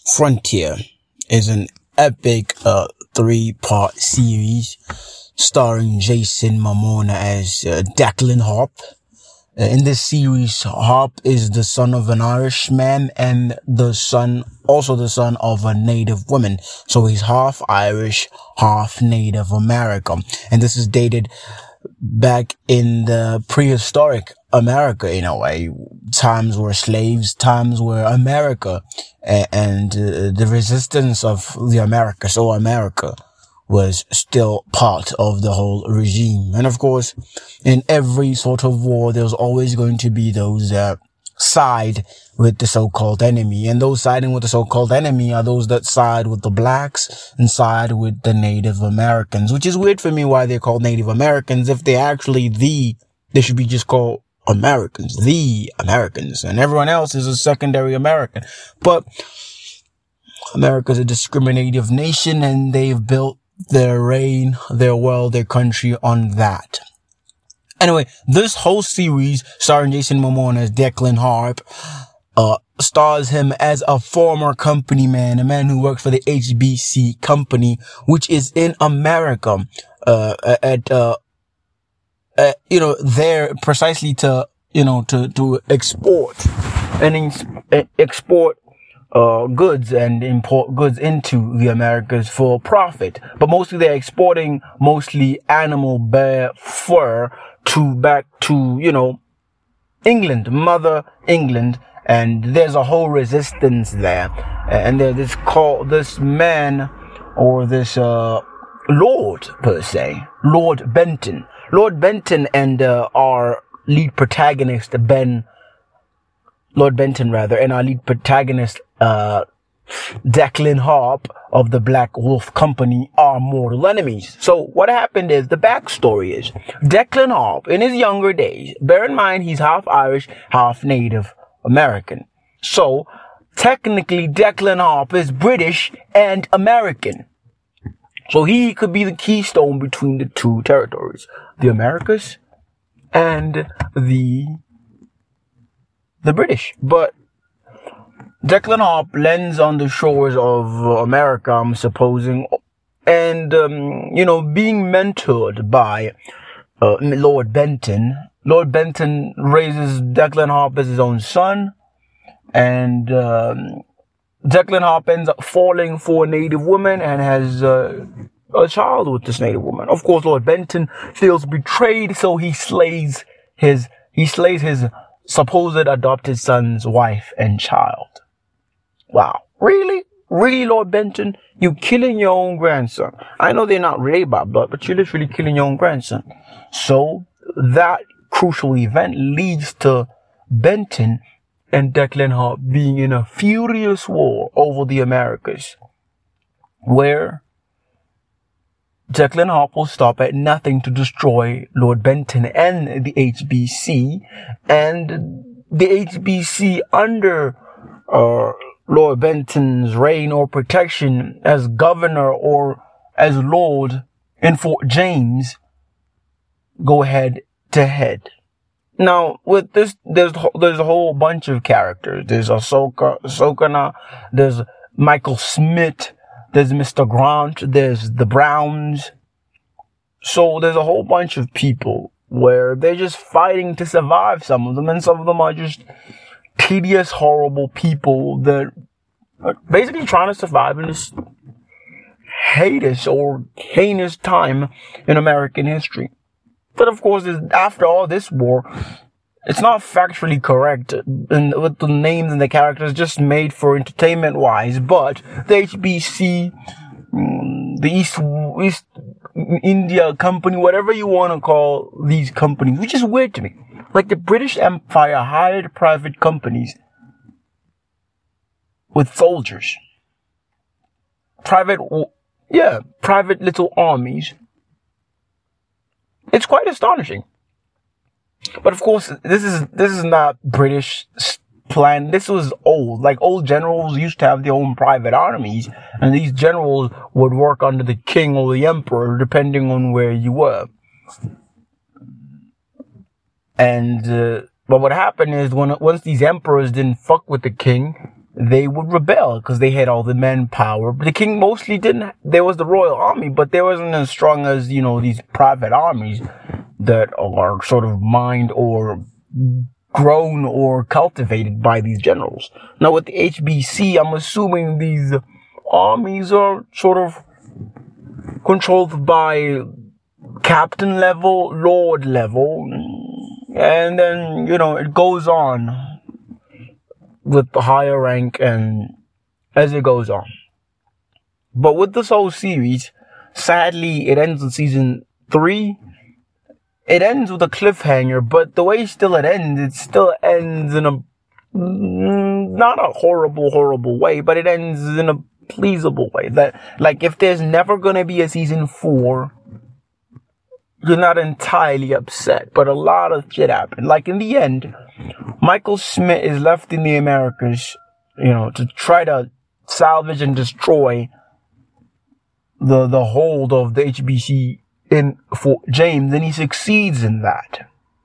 Frontier is an epic 3-part series starring Jason Momoa as Declan Harp. In this series, Harp is the son of an Irishman and also the son of a Native woman. So he's half Irish, half Native American. And this is dated back in the prehistoric America, in a way. Times were slaves, times were America, and the resistance of the America. So America was still part of the whole regime. And of course, in every sort of war, there's always going to be those that side with the so-called enemy. And those siding with the so-called enemy are those that side with the blacks and side with the Native Americans, which is weird for me why they're called Native Americans if they're actually they should be just called Americans, the Americans, and everyone else is a secondary American. But America's a discriminative nation, and they've built their reign, their world, their country on that. Anyway, this whole series, starring Jason Momoa as Declan Harp, stars him as a former company man, a man who worked for the HBC company, which is in America, there precisely to export goods and import goods into the Americas for profit. But mostly they're exporting animal bear fur back to England, mother England, and there's a whole resistance there. And there's this man, or this Lord per se, Lord Benton. Lord Benton and our lead protagonist, Lord Benton, and our lead protagonist, Declan Harp of the Black Wolf Company, are mortal enemies. So what happened is, the backstory is, Declan Harp, in his younger days, bear in mind he's half Irish, half Native American. So technically Declan Harp is British and American. So he could be the keystone between the two territories, the Americas and the British. But Declan Harp lands on the shores of America, I'm supposing, and, being mentored by Lord Benton. Lord Benton raises Declan Harp as his own son, and Declan Harp ends up falling for a Native woman and has a child with this Native woman. Of course, Lord Benton feels betrayed, so he slays his supposed adopted son's wife and child. Wow. Really? Really, Lord Benton? You killing your own grandson? I know they're not related by blood, but you're literally killing your own grandson. So that crucial event leads to Benton and Declan Harp being in a furious war over the Americas, where Declan Harp will stop at nothing to destroy Lord Benton and the HBC, and the HBC under Lord Benton's reign or protection as governor or as Lord in Fort James go head to head. Now, with this, there's a whole bunch of characters. There's Ahsoka, there's Michael Smith, there's Mr. Grant, there's the Browns. So there's a whole bunch of people where they're just fighting to survive, some of them, and some of them are just tedious, horrible people that are basically trying to survive in this heinous time in American history. But of course, after all this war, it's not factually correct with the names and the characters, just made for entertainment wise. But the HBC, the East India Company, whatever you want to call these companies, which is weird to me. Like, the British Empire hired private companies with soldiers. Private little armies. It's quite astonishing. But of course, this is not British plan. This was old. Like, old generals used to have their own private armies, and these generals would work under the king or the emperor, depending on where you were. And but what happened is, once these emperors didn't fuck with the king, they would rebel because they had all the manpower. But the king mostly didn't. There was the royal army, but they wasn't as strong as, these private armies that are sort of mined or grown or cultivated by these generals. Now with the HBC, I'm assuming these armies are sort of controlled by captain level, lord level, and then, it goes on with the higher rank and as it goes on. But with this whole series, sadly, it ends in season 3. It ends with a cliffhanger, but the way it still ends in a, not a horrible way, but it ends in a pleasable way. That, like, if there's never gonna be a season 4, you're not entirely upset, but a lot of shit happened. Like, in the end, Michael Smith is left in the Americas, to try to salvage and destroy the hold of the HBC in Fort James, and he succeeds in that.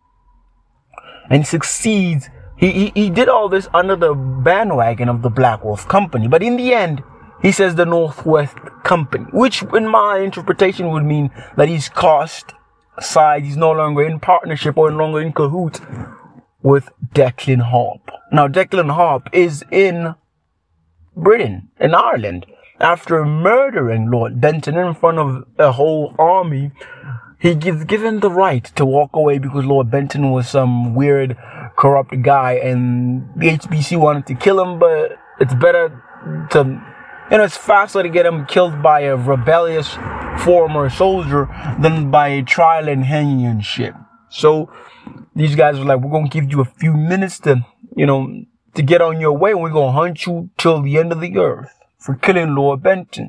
And he succeeds. He did all this under the bandwagon of the Black Wolf Company, but in the end, he says the Northwest Company, which in my interpretation would mean that he's cast aside. He's no longer in partnership or no longer in cahoots with Declan Harp. Now, Declan Harp is in Britain, in Ireland. After murdering Lord Benton in front of a whole army, he gives given the right to walk away because Lord Benton was some weird, corrupt guy, and the HBC wanted to kill him, but it's better to, it's faster to get him killed by a rebellious former soldier than by a trial and hanging and shit. So these guys were like, we're going to give you a few minutes to, to get on your way, and we're going to hunt you till the end of the earth for killing Lord Benton.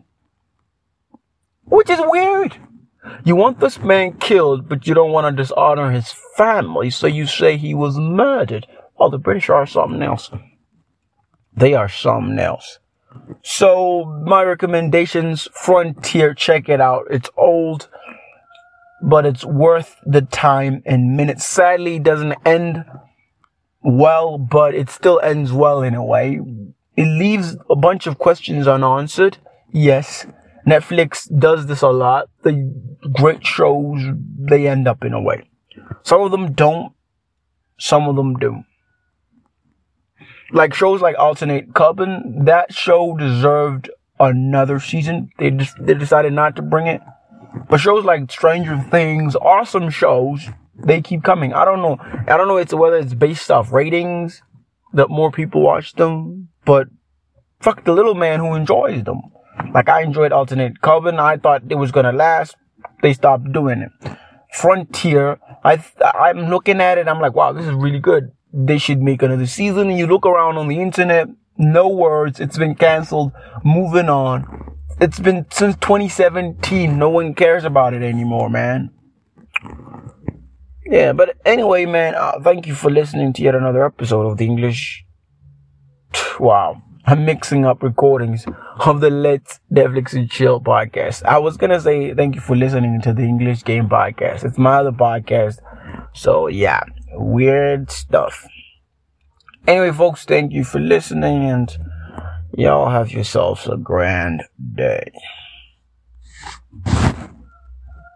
Which is weird. You want this man killed, but you don't want to dishonor his family, so you say he was murdered. Oh, the British are something else. They are something else. So, my recommendations, Frontier, check it out. It's old, but it's worth the time and minutes. Sadly, it doesn't end well, but it still ends well in a way. It leaves a bunch of questions unanswered. Yes, Netflix does this a lot. The great shows, they end up in a way. Some of them don't. Some of them do. Like shows like Alternate Carbon, that show deserved another season. They decided not to bring it. But shows like Stranger Things, awesome shows, they keep coming. I don't know whether it's based off ratings that more people watch them, but fuck the little man who enjoys them. Like, I enjoyed Alternate Carbon. I thought it was gonna last. They stopped doing it. Frontier, I'm looking at it, I'm like, wow, this is really good. They should make another season. And you look around on the internet, no words. It's been canceled. Moving on. It's been since 2017. No one cares about it anymore, man. Yeah, but anyway, man, thank you for listening to yet another episode of the English. Wow. I'm mixing up recordings of the Let's Netflix and Chill podcast. I was going to say thank you for listening to the English Game podcast. It's my other podcast. So, yeah, weird stuff. Anyway, folks, thank you for listening, and y'all have yourselves a grand day.